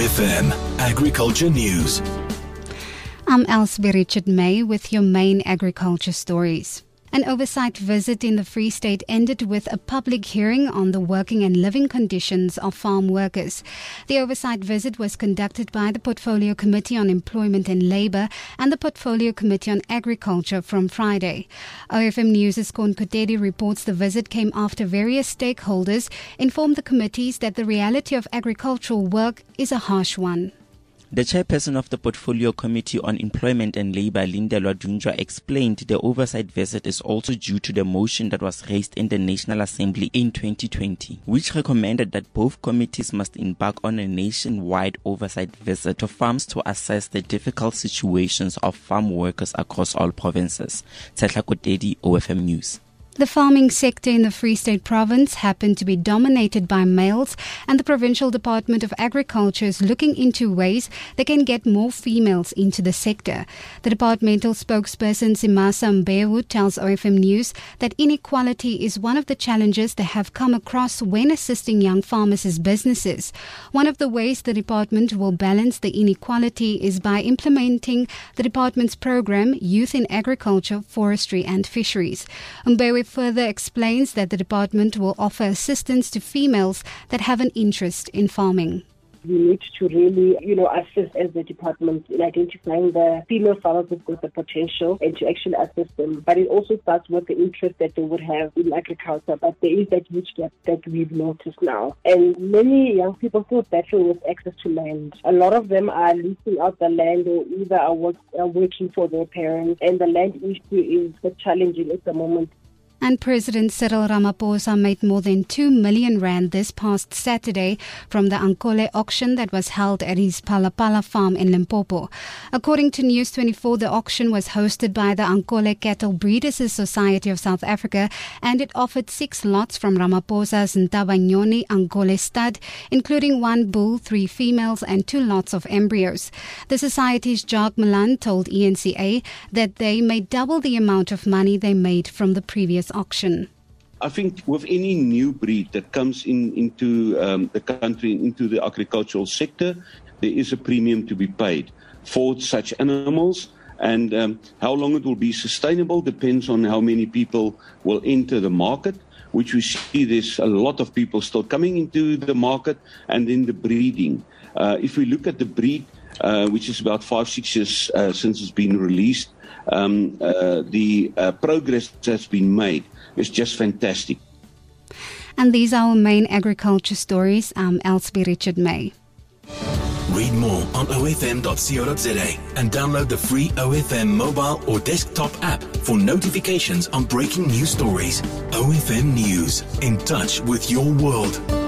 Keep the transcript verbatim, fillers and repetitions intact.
F M Agriculture News. I'm Elsie Richard May with your main agriculture stories. An oversight visit in the Free State ended with a public hearing on the working and living conditions of farm workers. The oversight visit was conducted by the Portfolio Committee on Employment and Labour and the Portfolio Committee on Agriculture from Friday. O F M News' Kon Kotedi reports the visit came after various stakeholders informed the committees that the reality of agricultural work is a harsh one. The chairperson of the Portfolio Committee on Employment and Labour, Lindelwa Dunjwa, explained the oversight visit is also due to the motion that was raised in the National Assembly in twenty twenty, which recommended that both committees must embark on a nationwide oversight visit to farms to assess the difficult situations of farm workers across all provinces. Tsetla Kotedi, O F M News. The farming sector in the Free State province happened to be dominated by males, and the Provincial Department of Agriculture is looking into ways they can get more females into the sector. The departmental spokesperson Simasa Mbewu tells O F M News that inequality is one of the challenges they have come across when assisting young farmers as businesses. One of the ways the department will balance the inequality is by implementing the department's program Youth in Agriculture, Forestry and Fisheries. Mbewu further explains that the department will offer assistance to females that have an interest in farming. We need to really, you know, assist as the department in identifying the female farmers who've got the potential and to actually assist them. But it also starts with the interest that they would have in agriculture. But there is that huge gap that we've noticed now. And many young people still battle with access to land. A lot of them are leasing out the land or either are, work, are working for their parents. And the land issue is challenging at the moment. And President Cyril Ramaphosa made more than two million rand this past Saturday from the Ankole auction that was held at his Palapala farm in Limpopo. According to News twenty-four, the auction was hosted by the Ankole Cattle Breeders Society of South Africa, and it offered six lots from Ramaphosa's Ntabanyoni Ankole stud, including one bull, three females, and two lots of embryos. The society's Jacques Milan told E N C A that they made double the amount of money they made from the previous auction. I think with any new breed that comes in into um, the country, into the agricultural sector, there is a premium to be paid for such animals. And um, how long it will be sustainable depends on how many people will enter the market, which we see there's a lot of people still coming into the market, and then the breeding. Uh, if we look at the breed, uh, which is about five, six years uh, since it's been released, Um, uh, the uh, progress that's been made is just fantastic. And these are our main agriculture stories. I'm Elsie Richard May. Read more on O F M dot co dot za and download the free O F M mobile or desktop app for notifications on breaking news stories. O F M News, in touch with your world.